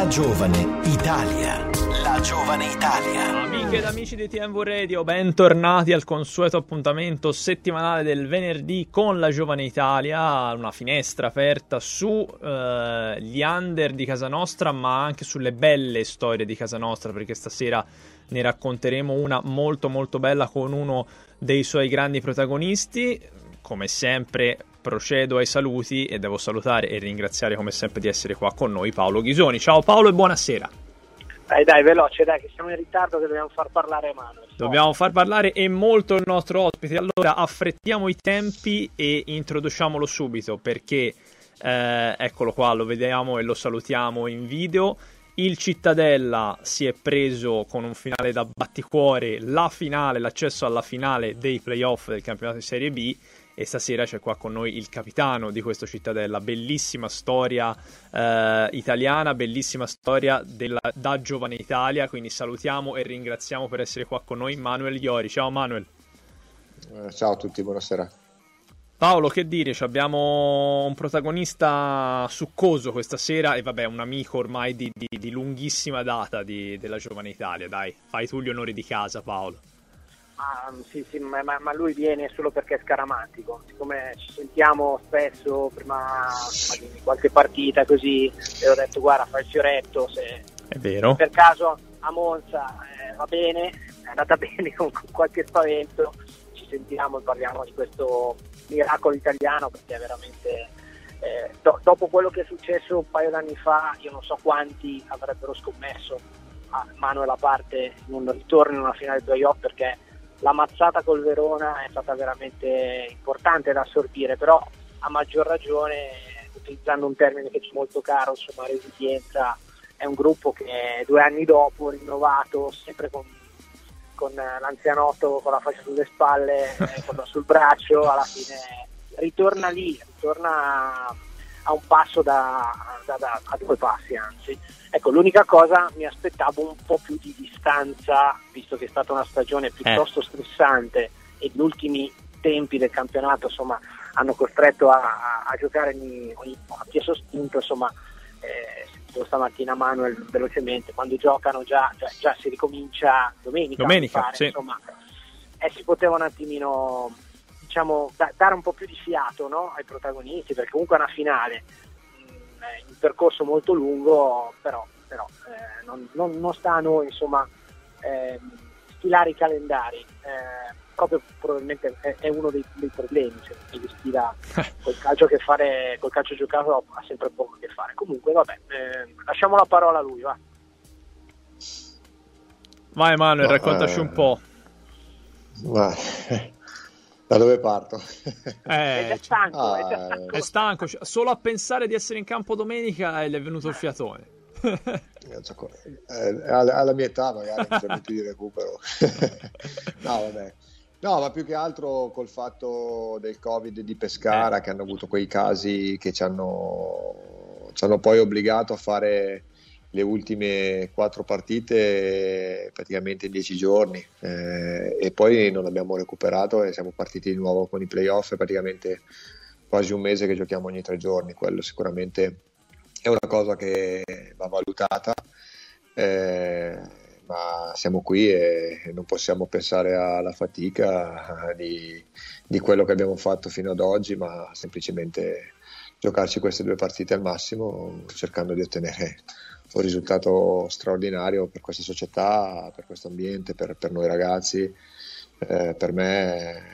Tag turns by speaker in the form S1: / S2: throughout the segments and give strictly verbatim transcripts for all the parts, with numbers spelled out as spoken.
S1: La Giovane Italia. La Giovane Italia.
S2: Amiche ed amici di T M V Radio, bentornati al consueto appuntamento settimanale del venerdì con La Giovane Italia, una finestra aperta su eh, gli under di casa nostra, ma anche sulle belle storie di casa nostra, perché stasera ne racconteremo una molto molto bella con uno dei suoi grandi protagonisti. Come sempre procedo ai saluti e devo salutare e ringraziare come sempre di essere qua con noi Paolo Ghisoni. Ciao Paolo e buonasera.
S3: Dai dai veloce dai che siamo in ritardo, che dobbiamo far parlare Emanuele.
S2: Dobbiamo far parlare e molto il nostro ospite. Allora affrettiamo i tempi e introduciamolo subito perché eh, eccolo qua, lo vediamo e lo salutiamo in video. Il Cittadella si è preso con un finale da batticuore la finale, l'accesso alla finale dei playoff del campionato di Serie B. E stasera c'è qua con noi il capitano di questo Cittadella, bellissima storia eh, italiana, bellissima storia della, da Giovane Italia, quindi salutiamo e ringraziamo per essere qua con noi Manuel Iori. Ciao Manuel.
S4: Eh, ciao a tutti, buonasera.
S2: Paolo, che dire, abbiamo un protagonista succoso questa sera e vabbè un amico ormai di, di, di lunghissima data di, della Giovane Italia, dai, fai tu gli onori di casa Paolo.
S3: Ah, sì, sì, ma, ma lui viene solo perché è scaramantico, siccome ci sentiamo spesso prima di qualche partita così, e ho detto guarda fai il fioretto, se
S2: è vero.
S3: Per caso a Monza eh, va bene, è andata bene con, con qualche spavento, ci sentiamo e parliamo di questo miracolo italiano perché è veramente eh, do, dopo quello che è successo un paio d'anni fa io non so quanti avrebbero scommesso a mano e la parte in un ritorno in una finale playoff, perché la mazzata col Verona è stata veramente importante da assorbire, però a maggior ragione, utilizzando un termine che ci è molto caro, insomma resilienza, è un gruppo che due anni dopo, rinnovato, sempre con, con l'anzianotto con la faccia sulle spalle, eh, con, sul braccio, alla fine ritorna lì, ritorna a un passo da, da, da a due passi anzi. Ecco, l'unica cosa mi aspettavo un po' più di distanza, visto che è stata una stagione piuttosto eh. stressante e gli ultimi tempi del campionato insomma hanno costretto a, a, a giocare ogni, ogni, a piè sospinto, insomma eh, sentivo stamattina Manuel velocemente, quando giocano già, già, già si ricomincia domenica,
S2: domenica
S3: fare,
S2: sì.
S3: insomma eh, si poteva un attimino diciamo da, dare un po' più di fiato, no, ai protagonisti, perché comunque è una finale, un percorso molto lungo, però, però eh, non, non, non sta a noi insomma eh, stilare i calendari, eh, proprio probabilmente è, è uno dei, dei problemi, cioè, che si stila col calcio che fare, col calcio giocato ha sempre poco a che fare. Comunque vabbè, eh, lasciamo la parola a lui, va.
S2: Vai Manuel,
S4: no,
S2: raccontaci
S4: eh,
S2: un po'.
S4: Ma... Da dove parto?
S2: Eh,
S3: è già stanco,
S4: ah,
S3: è, già stanco.
S2: è stanco, solo a pensare di essere in campo domenica e gli è venuto il fiatone.
S4: eh, alla, alla mia età magari non c'è più di recupero. No, vabbè. No, ma più che altro col fatto del Covid di Pescara, eh. che hanno avuto quei casi che ci hanno, ci hanno poi obbligato a fare le ultime quattro partite praticamente in dieci giorni eh, e poi non abbiamo recuperato e siamo partiti di nuovo con i playoff, praticamente quasi un mese che giochiamo ogni tre giorni. Quello sicuramente è una cosa che va valutata, eh, ma siamo qui e non possiamo pensare alla fatica di, di quello che abbiamo fatto fino ad oggi, ma semplicemente giocarci queste due partite al massimo, cercando di ottenere un risultato straordinario per questa società, per questo ambiente, per, per noi ragazzi. Eh, per me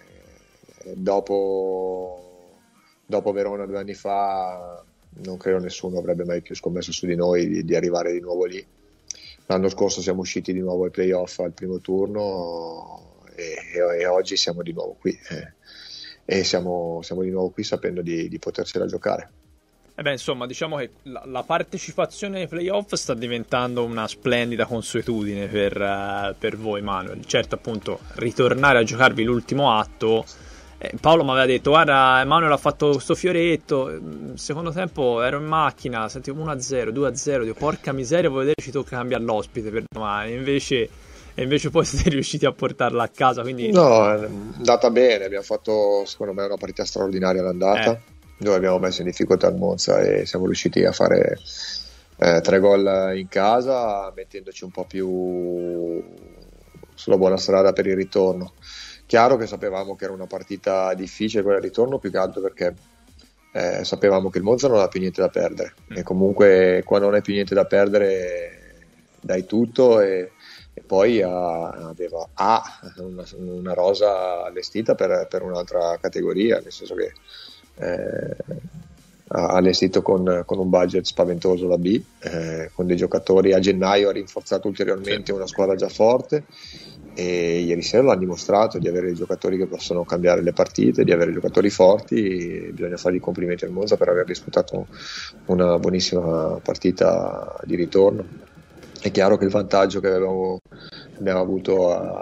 S4: dopo, dopo Verona due anni fa non credo nessuno avrebbe mai più scommesso su di noi di, di arrivare di nuovo lì. L'anno scorso siamo usciti di nuovo ai playoff al primo turno e, e, e oggi siamo di nuovo qui eh, e siamo, siamo di nuovo qui sapendo di, di potercela giocare.
S2: E beh, insomma, diciamo che la, la partecipazione ai playoff sta diventando una splendida consuetudine per, uh, per voi, Manuel. Certo, appunto, ritornare a giocarvi l'ultimo atto. Eh, Paolo mi aveva detto, guarda, Manuel ha fatto questo fioretto. Secondo tempo ero in macchina, sentivo uno a zero, due a zero. Dico, porca miseria, vuoi vedere, ci tocca cambiare l'ospite per domani. Invece, e invece poi siete riusciti a portarla a casa. Quindi...
S4: No, è andata bene. Abbiamo fatto, secondo me, una partita straordinaria l'andata. Eh. Noi abbiamo messo in difficoltà il Monza e siamo riusciti a fare eh, tre gol in casa, mettendoci un po' più sulla buona strada per il ritorno. Chiaro che sapevamo che era una partita difficile quella del ritorno, più che altro perché eh, sapevamo che il Monza non ha più niente da perdere, mm. e comunque quando non hai più niente da perdere dai tutto, e, e poi ha, aveva ha una, una rosa allestita per, per un'altra categoria, nel senso che eh, ha allestito con, con un budget spaventoso la B, eh, con dei giocatori. A gennaio ha rinforzato ulteriormente una squadra già forte, e ieri sera l'hanno dimostrato di avere giocatori che possono cambiare le partite, di avere giocatori forti. Bisogna fare i complimenti al Monza per aver disputato una buonissima partita di ritorno. È chiaro che il vantaggio che abbiamo, abbiamo avuto a,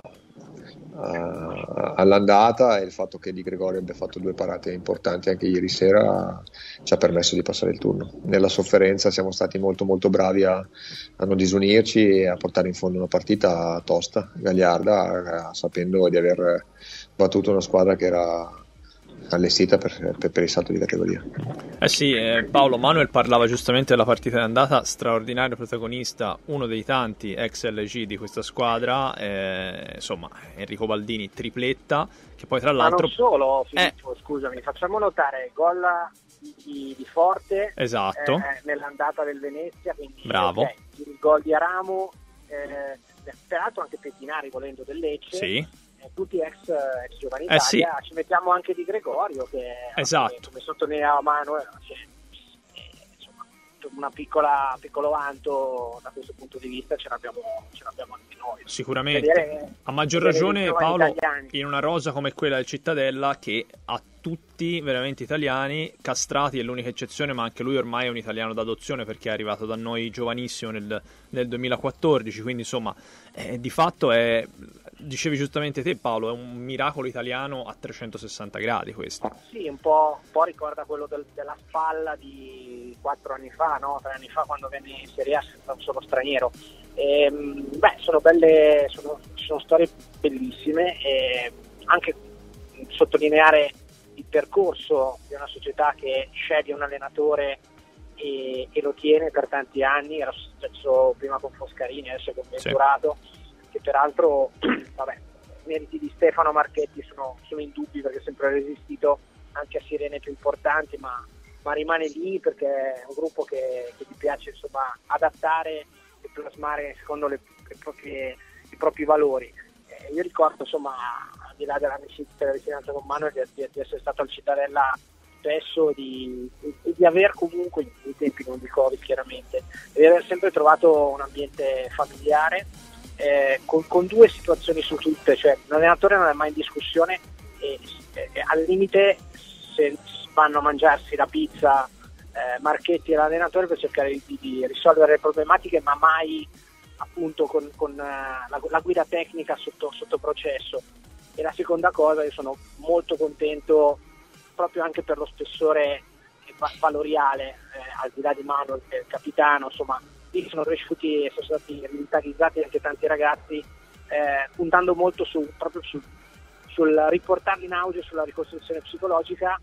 S4: a, all'andata e il fatto che Di Gregorio abbia fatto due parate importanti anche ieri sera ci ha permesso di passare il turno. Nella sofferenza siamo stati molto molto bravi a, a non disunirci e a portare in fondo una partita tosta, gagliarda, sapendo di aver battuto una squadra che era allestita per, per, per il salto di categoria.
S2: Eh sì, eh, Paolo, Manuel parlava giustamente della partita d'andata, straordinario protagonista, uno dei tanti ex L G di questa squadra, eh, insomma Enrico Baldini tripletta, che poi tra l'altro...
S3: Ma non solo, Filippo, eh. scusami, facciamo notare gol di, di Forte,
S2: esatto,
S3: eh, nell'andata del Venezia, quindi
S2: bravo,
S3: okay, il gol di Aramo, eh, peraltro anche Pettinari volendo del Lecce, sì, tutti ex, ex giovani
S2: eh
S3: Italia,
S2: sì.
S3: Ci mettiamo anche Di Gregorio che,
S2: esatto,
S3: come, come sottolineava Manuel, cioè, eh, insomma, una piccola piccolo vanto da questo punto di vista ce l'abbiamo, ce l'abbiamo anche noi.
S2: Sicuramente,
S3: vedere,
S2: a maggior ragione Paolo
S3: italiani.
S2: In una rosa come quella del Cittadella, che ha tutti veramente italiani. Castrati è l'unica eccezione, ma anche lui ormai è un italiano d'adozione perché è arrivato da noi giovanissimo nel, nel duemilaquattordici, quindi insomma eh, di fatto è, dicevi giustamente te Paolo, è un miracolo italiano a trecentosessanta gradi questo.
S3: Sì, un po', un po' ricorda quello del, della spalla di quattro anni fa, no? Tre anni fa, quando venne in Serie A senza un solo straniero. E, beh, sono belle, sono, sono storie bellissime, e anche sottolineare il percorso di una società che sceglie un allenatore e, e lo tiene per tanti anni. Era successo prima con Foscarini, adesso con Venturato, sì, che peraltro vabbè, i meriti di Stefano Marchetti sono, sono indubbi, perché è sempre resistito anche a sirene più importanti, ma, ma rimane lì perché è un gruppo che, che gli piace insomma adattare e plasmare secondo le, le proprie, i propri valori. Eh, io ricordo insomma, al di là dell'amicizia, della vicinanza con Manuel, di, di, di essere stato al Cittadella spesso, di, di, di aver comunque, nei tempi non di Covid chiaramente, di aver sempre trovato un ambiente familiare, eh, con, con due situazioni su tutte, cioè l'allenatore non è mai in discussione e, e, e al limite se vanno a mangiarsi la pizza eh, Marchetti e l'allenatore per cercare di, di risolvere le problematiche, ma mai appunto con, con uh, la, la guida tecnica sotto, sotto processo. E la seconda cosa, io sono molto contento proprio anche per lo spessore valoriale, eh, al di là di Manuel, che è il capitano, insomma, lì sono cresciuti e sono stati rivitalizzati anche tanti ragazzi, eh, puntando molto su, proprio su, sul riportarli in auge, sulla ricostruzione psicologica,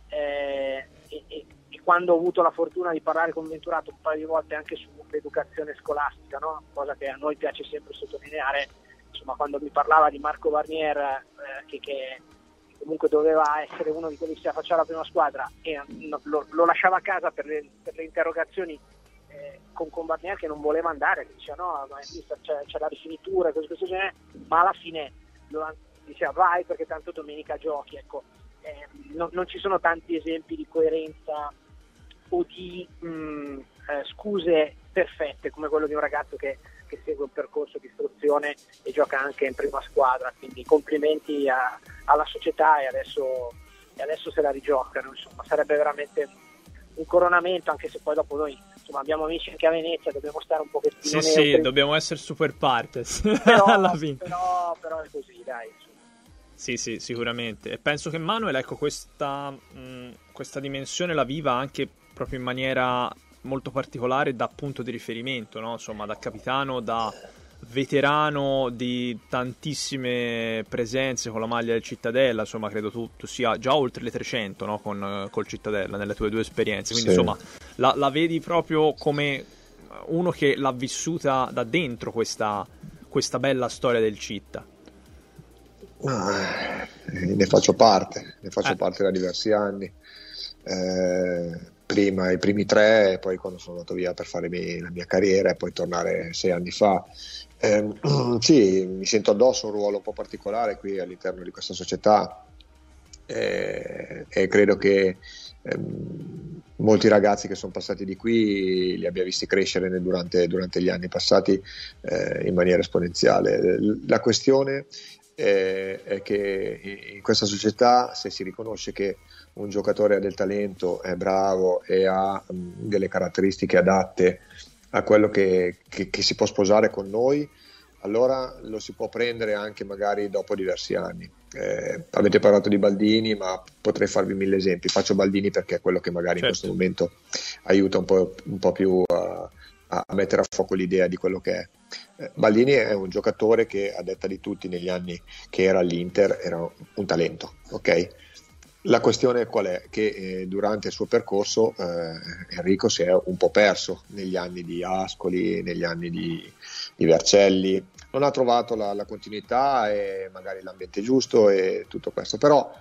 S3: eh, e, e, e quando ho avuto la fortuna di parlare con Venturato un paio di volte anche sull'educazione scolastica, no? Cosa che a noi piace sempre sottolineare, insomma, quando mi parlava di Marco Barnier, eh, che, che comunque doveva essere uno di quelli che si affacciava alla prima squadra, e lo, lo lasciava a casa per le, per le interrogazioni eh, con, con Barnier, che non voleva andare, che diceva no, ma c'è, c'è la rifinitura, questo, questo genere, ma alla fine lo, diceva vai perché tanto domenica giochi, ecco. Eh, no, non ci sono tanti esempi di coerenza o di mh, eh, scuse perfette come quello di un ragazzo che, che segue un percorso di istruzione e gioca anche in prima squadra, quindi complimenti a, alla società, e adesso, e adesso se la rigiocano, insomma sarebbe veramente un coronamento, anche se poi dopo noi insomma abbiamo amici anche a Venezia, dobbiamo stare un pochettino
S2: sì
S3: neutri.
S2: Sì, dobbiamo essere super partes
S3: però,
S2: alla fine.
S3: Però, però è così, dai, insomma.
S2: Sì, sì, sicuramente. E penso che Manuel, ecco, questa, mh, questa dimensione la viva anche proprio in maniera molto particolare da punto di riferimento, no? Insomma, da capitano, da veterano di tantissime presenze con la maglia del Cittadella, insomma, credo tu, tu sia già oltre le trecento, no? Con, col Cittadella, nelle tue due esperienze. Quindi, sì, insomma, la, la vedi proprio come uno che l'ha vissuta da dentro questa, questa bella storia del Citta.
S4: Ah, ne faccio parte, ne faccio
S2: eh.
S4: parte da diversi anni. Eh, prima i primi tre, e poi quando sono andato via per fare mi, la mia carriera e poi tornare sei anni fa. Eh, sì, mi sento addosso un ruolo un po' particolare qui all'interno di questa società, eh, e credo che ehm, molti ragazzi che sono passati di qui li abbia visti crescere nel, durante, durante gli anni passati eh, in maniera esponenziale. La questione è, è che in questa società, se si riconosce che un giocatore ha del talento, è bravo e ha um, delle caratteristiche adatte a quello che, che, che si può sposare con noi, allora lo si può prendere anche magari dopo diversi anni. Eh, avete parlato di Baldini, ma potrei farvi mille esempi. Faccio Baldini perché è quello che magari certo. in questo momento aiuta un po', un po' più a, a mettere a fuoco l'idea di quello che è. Eh, Baldini è un giocatore che, a detta di tutti, negli anni che era all'Inter era un talento, ok? La questione qual è? Che eh, durante il suo percorso eh, Enrico si è un po' perso negli anni di Ascoli, negli anni di, di Vercelli, non ha trovato la, la continuità e magari l'ambiente giusto e tutto questo, però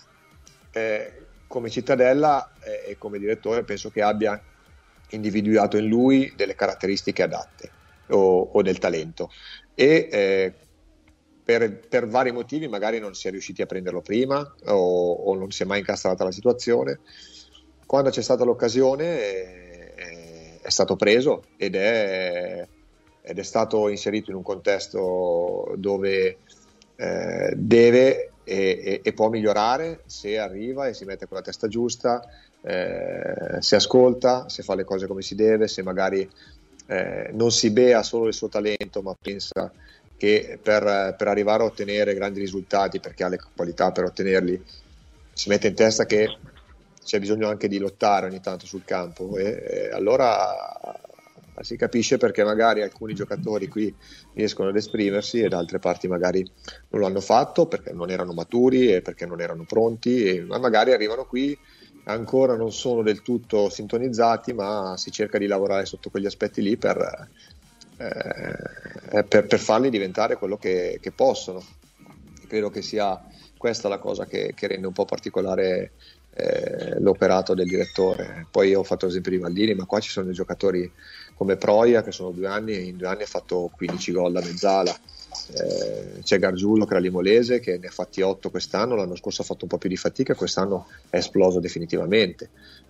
S4: eh, come Cittadella eh, e come direttore penso che abbia individuato in lui delle caratteristiche adatte o, o del talento e eh, Per, per vari motivi magari non si è riusciti a prenderlo prima o, o non si è mai incastrata la situazione. Quando c'è stata l'occasione è, è, è stato preso ed è, ed è stato inserito in un contesto dove eh, deve e, e, e può migliorare se arriva e si mette con la testa giusta, eh, se ascolta, se fa le cose come si deve, se magari eh, non si bea solo il suo talento ma pensa che per, per arrivare a ottenere grandi risultati, perché ha le qualità per ottenerli, si mette in testa che c'è bisogno anche di lottare ogni tanto sul campo e, e allora si capisce perché magari alcuni giocatori qui riescono ad esprimersi e da altre parti magari non lo hanno fatto perché non erano maturi e perché non erano pronti, e, ma magari arrivano qui ancora non sono del tutto sintonizzati, ma si cerca di lavorare sotto quegli aspetti lì per Eh, per, per farli diventare quello che, che possono. Credo che sia questa la cosa che, che rende un po' particolare eh, l'operato del direttore. Poi io ho fatto l'esempio di Maldini, ma qua ci sono dei giocatori come Proia che sono due anni e in due anni ha fatto quindici gol da mezzala. Eh, c'è Gargiulo che era limolese che ne ha fatti otto quest'anno, l'anno scorso ha fatto un po' più di fatica, quest'anno è esploso definitivamente.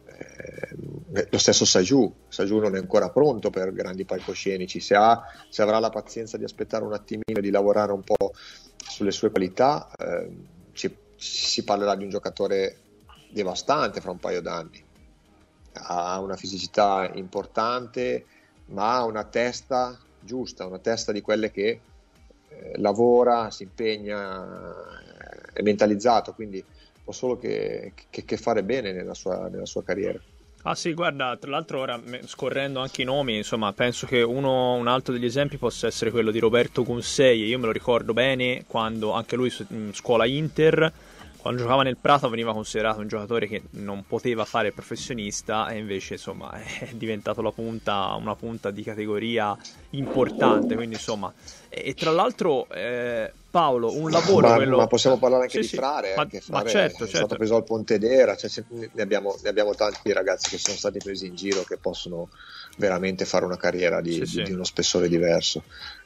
S4: Eh, lo stesso Saju Saju non è ancora pronto per grandi palcoscenici, se, ha, se avrà la pazienza di aspettare un attimino e di lavorare un po' sulle sue qualità, eh, ci, si parlerà di un giocatore devastante fra un paio d'anni. Ha una fisicità importante ma ha una testa giusta, una testa di quelle che eh, lavora, si impegna, è mentalizzato, quindi può solo che, che, che fare bene nella sua, nella sua carriera.
S2: Ah sì, guarda, tra l'altro ora scorrendo anche i nomi, insomma, penso che uno, un altro degli esempi possa essere quello di Roberto Cunsei. Io me lo ricordo bene quando anche lui in scuola Inter, quando giocava nel Prato veniva considerato un giocatore che non poteva fare il professionista e invece insomma è diventato la punta, una punta di categoria importante, quindi insomma e, e tra l'altro eh, Paolo, un lavoro
S4: ma,
S2: quello...
S4: ma possiamo parlare anche
S2: sì,
S4: di
S2: sì.
S4: Frare,
S2: ma,
S4: anche Frare
S2: ma certo,
S4: è
S2: certo.
S4: stato preso al Pontedera, cioè, ne, abbiamo, ne abbiamo tanti ragazzi che sono stati presi in giro che possono veramente fare una carriera di,
S2: sì,
S4: di,
S2: sì.
S4: di uno spessore diverso.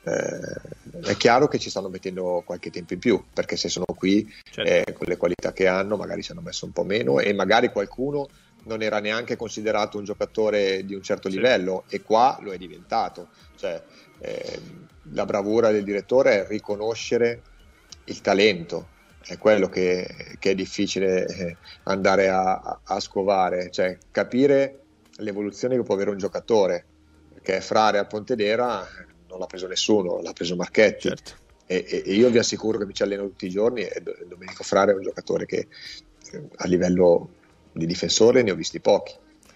S4: Eh, è chiaro che ci stanno mettendo qualche tempo in più, perché se sono qui certo. eh, con le qualità che hanno magari ci hanno messo un po' meno e magari qualcuno non era neanche considerato un giocatore di un certo sì. livello e qua lo è diventato. Cioè, eh, la bravura del direttore è riconoscere il talento, è quello che, che è difficile eh, andare a, a scovare, cioè capire l'evoluzione che può avere un giocatore, perché Frare a Pontedera non l'ha preso nessuno, l'ha preso Marchetti certo. e, e io vi assicuro che mi ci alleno tutti i giorni e Domenico Frare è un giocatore che a livello di difensore ne ho visti pochi.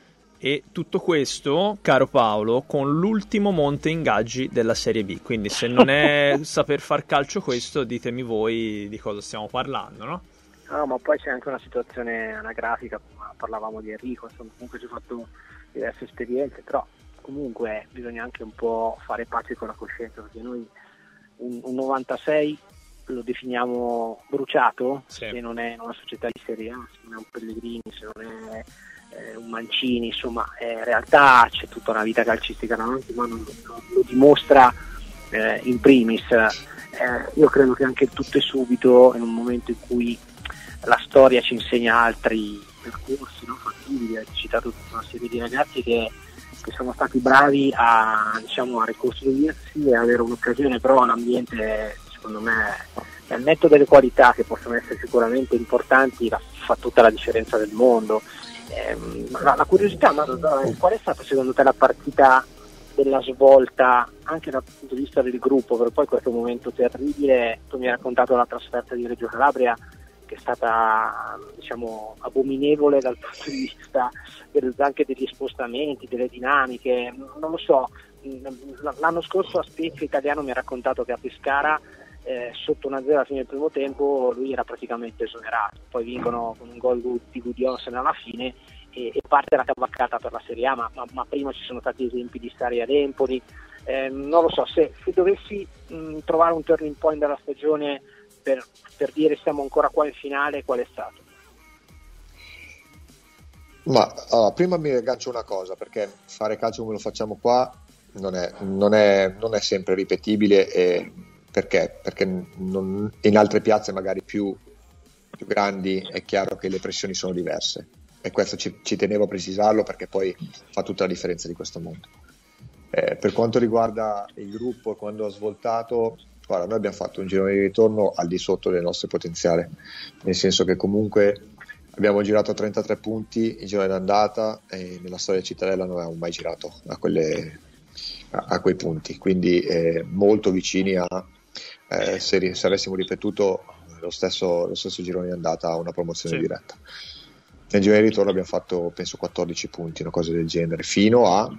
S2: E tutto questo, caro Paolo, con l'ultimo monte ingaggi della Serie B. Quindi se non è saper far calcio questo, ditemi voi di cosa stiamo parlando, no?
S3: No, ma poi c'è anche una situazione anagrafica, parlavamo di Enrico, insomma, comunque ci ho fatto diverse esperienze, però comunque bisogna anche un po' fare pace con la coscienza, perché noi un, un novantasei lo definiamo bruciato, sì. Se non è una società di Serie A, se non è un Pellegrini, se non è eh, un Mancini, insomma eh, in realtà c'è tutta una vita calcistica davanti, ma non, non lo dimostra eh, in primis. Eh, io credo che anche tutto è subito, in un momento in cui la storia ci insegna altri percorsi, no, fattibili. Hai citato tutta una serie di ragazzi che, che sono stati bravi a, diciamo, a ricostruirsi e avere un'occasione, però l'ambiente, secondo me, al netto delle qualità che possono essere sicuramente importanti, la, fa tutta la differenza del mondo. Eh, la, la curiosità, ma qual è stata secondo te la partita della svolta anche dal punto di vista del gruppo, per poi questo momento terribile? Tu mi hai raccontato la trasferta di Reggio Calabria, che è stata, diciamo, abominevole dal punto di vista del, anche degli spostamenti, delle dinamiche, non lo so. L'anno scorso a Spezia Italiano mi ha raccontato che a Pescara eh, sotto uno a zero alla fine del primo tempo lui era praticamente esonerato, poi vincono con un gol di Gudjohnsen alla fine e, e parte la cavalcata per la Serie A, ma, ma, ma prima ci sono stati esempi di Stari ad Empoli. Eh, non lo so, se, se dovessi mh, trovare un turning point della stagione per, per dire siamo ancora qua in finale, qual è stato?
S4: Ma allora, prima mi aggancio una cosa, perché fare calcio come lo facciamo qua non è, non è, non è sempre ripetibile. E perché? Perché non, in altre piazze magari più, più grandi è chiaro che le pressioni sono diverse, e questo ci, ci tenevo a precisarlo, perché poi fa tutta la differenza di questo mondo. Eh, per quanto riguarda il gruppo, quando ha svoltato, guarda, noi abbiamo fatto un girone di ritorno al di sotto del nostro potenziale, nel senso che comunque abbiamo girato trentatré punti in girone d'andata e nella storia Cittadella non avevamo mai girato a, quelle, a, a quei punti, quindi eh, molto vicini a eh, se, se avessimo ripetuto lo stesso, lo stesso girone d'andata a una promozione sì. diretta. Nel girone di ritorno abbiamo fatto penso quattordici punti, una cosa del genere, fino a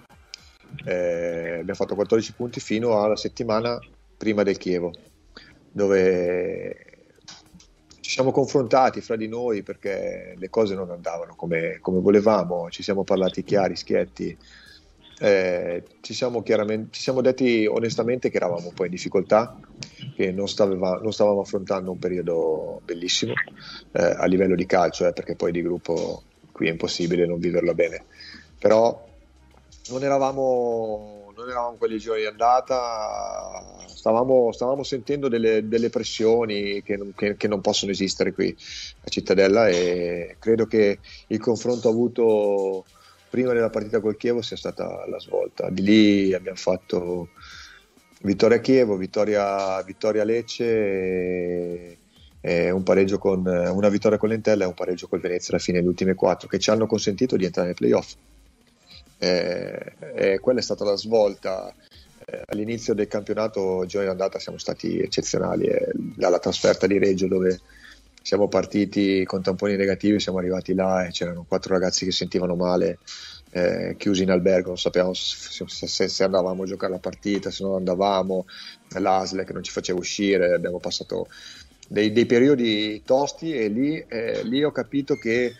S4: eh, abbiamo fatto quattordici punti fino alla settimana prima del Chievo, dove ci siamo confrontati fra di noi perché le cose non andavano come, come volevamo, ci siamo parlati chiari, schietti, eh, ci, siamo chiaramente, ci siamo detti onestamente che eravamo un po' in difficoltà, che non, staveva, non stavamo affrontando un periodo bellissimo eh, a livello di calcio, eh, perché poi di gruppo qui è impossibile non viverlo bene, però non eravamo, non eravamo quelli giorni di andata, stavamo, stavamo sentendo delle, delle pressioni che non, che, che non possono esistere qui a Cittadella, e credo che il confronto avuto prima della partita col Chievo sia stata la svolta. Di lì abbiamo fatto vittoria a Chievo, vittoria, vittoria a Lecce e, e un pareggio con una vittoria con l'Entella e un pareggio col Venezia alla fine, delle ultime quattro, che ci hanno consentito di entrare nei playoff. Eh, e quella è stata la svolta. Eh, all'inizio del campionato, giorni d'andata, siamo stati eccezionali, eh, dalla trasferta di Reggio, dove siamo partiti con tamponi negativi, siamo arrivati là e c'erano quattro ragazzi che sentivano male, eh, chiusi in albergo, non sapevamo se, se, se andavamo a giocare la partita, se non andavamo, l'A S L che non ci faceva uscire, abbiamo passato dei, dei periodi tosti, e lì, eh, lì ho capito che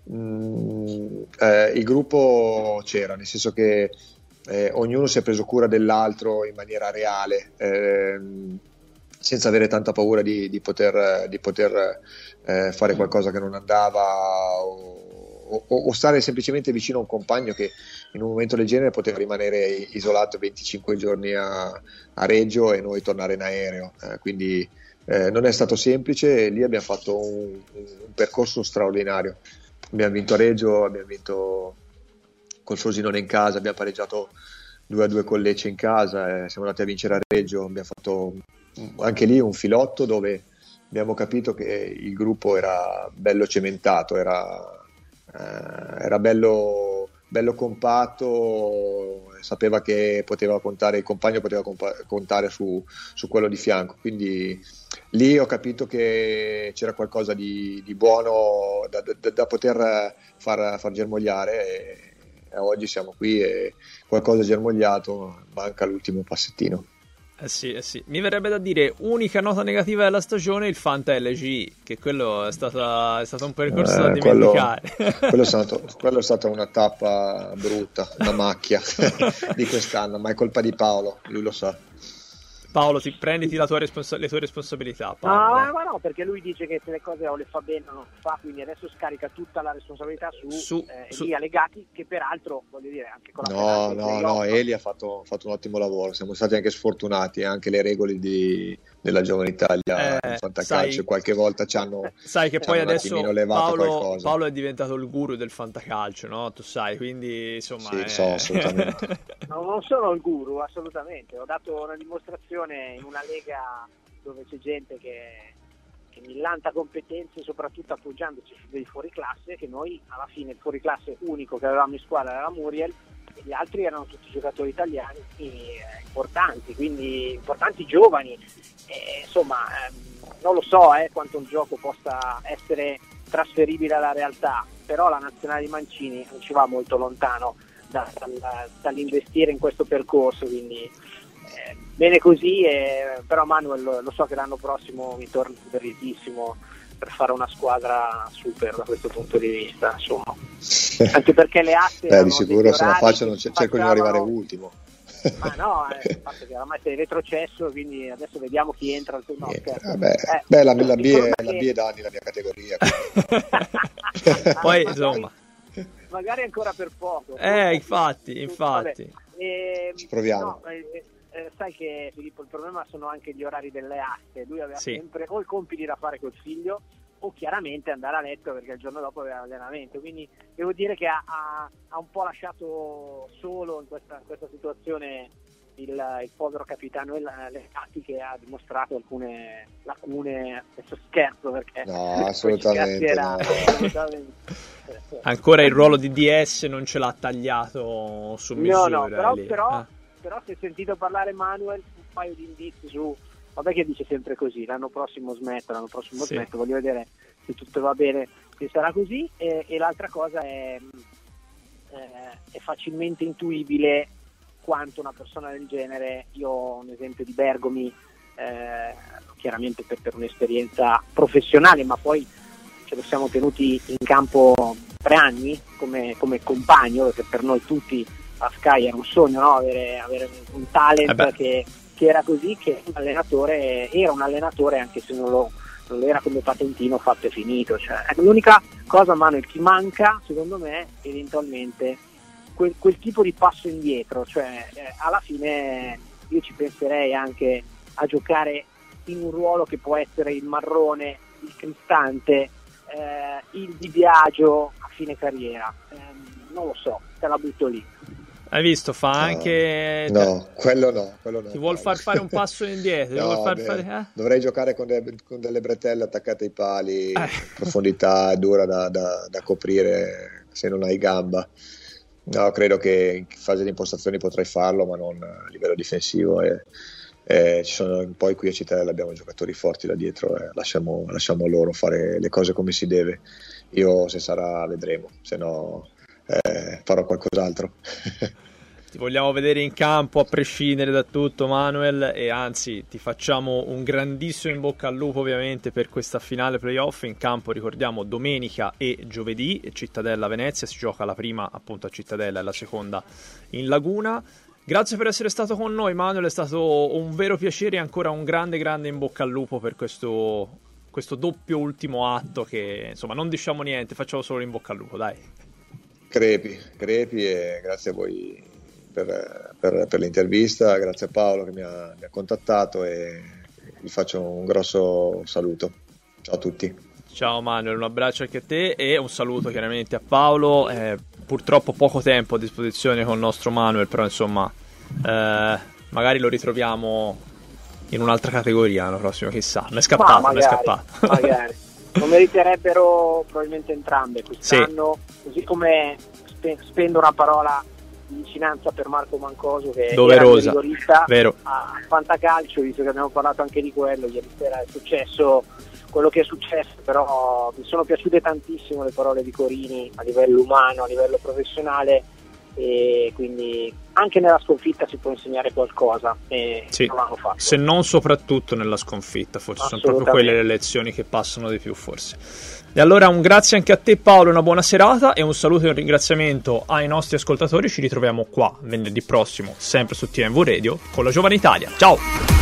S4: Mm, eh, il gruppo c'era, nel senso che eh, ognuno si è preso cura dell'altro in maniera reale, eh, senza avere tanta paura di, di poter, di poter eh, fare qualcosa che non andava, o, o, o stare semplicemente vicino a un compagno che in un momento del genere poteva rimanere isolato venticinque giorni a, a Reggio e noi tornare in aereo, eh, quindi eh, non è stato semplice, e lì abbiamo fatto un, un percorso straordinario. Abbiamo vinto a Reggio, abbiamo vinto col Frosinone in casa, abbiamo pareggiato due a due con Lecce in casa, eh, siamo andati a vincere a Reggio, abbiamo fatto anche lì un filotto dove abbiamo capito che il gruppo era bello cementato, era, eh, era bello, bello compatto, sapeva che poteva contare, il compagno poteva compa- contare su, su quello di fianco, quindi lì ho capito che c'era qualcosa di, di buono da, da, da poter far, far germogliare, e, e oggi siamo qui e qualcosa è germogliato, manca l'ultimo passettino.
S2: Eh sì, eh sì. Mi verrebbe da dire unica nota negativa della stagione il Fanta L G, che quello è, stata, è stato un percorso
S4: eh,
S2: da dimenticare.
S4: Quello, quello, è stato, quello è stata una tappa brutta, una macchia di quest'anno, ma è colpa di Paolo, lui lo sa.
S2: Paolo, ti prenditi la tua responsa- le tue responsabilità. Paolo,
S3: no,
S2: no,
S3: ma no, perché lui dice che se le cose o le fa bene o non le fa, quindi adesso scarica tutta la responsabilità su,
S2: su,
S3: eh,
S2: su...
S3: Elia Legati, che peraltro, voglio dire, anche con la
S4: No, no, no, Eli ha fatto, fatto un ottimo lavoro, siamo stati anche sfortunati, anche le regole di, della Giovane Italia
S2: eh,
S4: in fantacalcio
S2: sai,
S4: qualche volta ci hanno,
S2: sai che poi adesso Paolo, Paolo è diventato il guru del fantacalcio, no? Tu sai, quindi insomma...
S4: Sì,
S2: è...
S4: so, assolutamente.
S3: No, non sono il guru, assolutamente, ho dato una dimostrazione in una lega dove c'è gente che, che millanta competenze, soprattutto appoggiandoci su dei fuoriclasse, che noi alla fine il fuoriclasse unico che avevamo in squadra era Muriel, e gli altri erano tutti giocatori italiani eh, importanti, quindi importanti giovani, e, insomma ehm, non lo so eh, quanto un gioco possa essere trasferibile alla realtà, però la nazionale di Mancini non ci va molto lontano da, da, dall'investire in questo percorso, quindi eh, bene così, eh, però Manuel lo, lo so che l'anno prossimo mi torna verissimo per fare una squadra super da questo punto di vista, insomma. Anche perché le aste
S4: Beh, di sicuro se la faccio non c- cerco di non arrivare ultimo.
S3: Ma no, eh, il fatto che oramai sei retrocesso, quindi adesso vediamo chi entra al no,
S4: eh, vabbè, eh, beh, la, la, B è, la B è da anni la mia categoria.
S2: Poi insomma
S3: magari ancora per poco.
S2: Eh, infatti, infatti.
S3: Eh,
S4: Ci proviamo.
S3: No, eh, eh, sai che Filippo, il problema sono anche gli orari delle aste. Lui aveva
S2: sì.
S3: sempre o i compiti da fare col figlio o chiaramente andare a letto perché il giorno dopo aveva allenamento. Quindi devo dire che ha, ha, ha un po' lasciato solo in questa, in questa situazione il, il povero capitano Legati, che ha dimostrato alcune lacune. Adesso scherzo perché
S4: no, assolutamente,
S3: era,
S4: no.
S3: assolutamente
S2: ancora il ruolo di D S non ce l'ha tagliato su misura.
S3: No, no, però, però,
S2: ah.
S3: però si è sentito parlare Manuel un paio di indizi su, vabbè che dice sempre così, l'anno prossimo smetto, l'anno prossimo
S2: sì.
S3: smetto, voglio vedere se tutto va bene, se sarà così, e, e l'altra cosa è, eh, è facilmente intuibile quanto una persona del genere, io ho un esempio di Bergomi, eh, chiaramente per, per un'esperienza professionale, ma poi ce lo siamo tenuti in campo tre anni come, come compagno, perché per noi tutti a Sky era un sogno, no? avere, avere un talent
S2: eh
S3: che, che era così, che un allenatore era un allenatore anche se non lo, non lo era come patentino fatto e finito, cioè, l'unica cosa, Manuel, ti manca secondo me eventualmente quel, quel tipo di passo indietro, cioè eh, alla fine io ci penserei anche a giocare in un ruolo che può essere il Marrone, il Cristante, eh, il Di Biagio a fine carriera, eh, non lo so, te la butto lì.
S2: Hai visto, fa
S4: no,
S2: anche
S4: no, quello no, quello no.
S2: Ti vuol far fare un passo indietro,
S4: no,
S2: vuol far
S4: beh,
S2: fare, eh?
S4: dovrei giocare con, de- con delle bretelle attaccate ai pali,
S2: eh.
S4: profondità dura da, da, da coprire se non hai gamba. No, credo che in fase di impostazioni potrei farlo, ma non a livello difensivo. E, e ci sono, poi qui a Cittadella abbiamo giocatori forti là dietro, e lasciamo, lasciamo loro fare le cose come si deve. Io se sarà vedremo, se no eh, farò qualcos'altro.
S2: Ti vogliamo vedere in campo a prescindere da tutto, Manuel, e anzi ti facciamo un grandissimo in bocca al lupo ovviamente per questa finale playoff. In campo ricordiamo domenica e giovedì, Cittadella Venezia, si gioca la prima appunto a Cittadella e la seconda in Laguna. Grazie per essere stato con noi, Manuel, è stato un vero piacere e ancora un grande grande in bocca al lupo per questo, questo doppio ultimo atto che insomma non diciamo niente, facciamo solo in bocca al lupo, dai.
S4: Crepi, crepi e grazie a voi per, per, per l'intervista, grazie a Paolo che mi ha, mi ha contattato e vi faccio un grosso saluto. Ciao a tutti.
S2: Ciao Manuel, un abbraccio anche a te e un saluto chiaramente a Paolo. Eh, purtroppo poco tempo a disposizione con il nostro Manuel, però insomma eh, magari lo ritroviamo in un'altra categoria l'anno prossimo, chissà. Non è scappato,
S3: magari,
S2: non è scappato.
S3: Magari. Lo meriterebbero probabilmente entrambe quest'anno, sì. Così come spe- spendo una parola di vicinanza per Marco Mancoso che
S2: doverosa,
S3: era rigorista
S2: vero.
S3: A Fantacalcio, visto che abbiamo parlato anche di quello. Ieri sera è successo quello che è successo, però mi sono piaciute tantissimo le parole di Corini a livello umano, a livello professionale, e quindi anche nella sconfitta si può insegnare qualcosa e
S2: sì,
S3: non l'hanno fatto.
S2: Se non soprattutto nella sconfitta, forse sono proprio quelle le lezioni che passano di più, forse. E allora un grazie anche a te Paolo, una buona serata e un saluto e un ringraziamento ai nostri ascoltatori. Ci ritroviamo qua venerdì prossimo sempre su T M V Radio con la Giovane Italia. Ciao!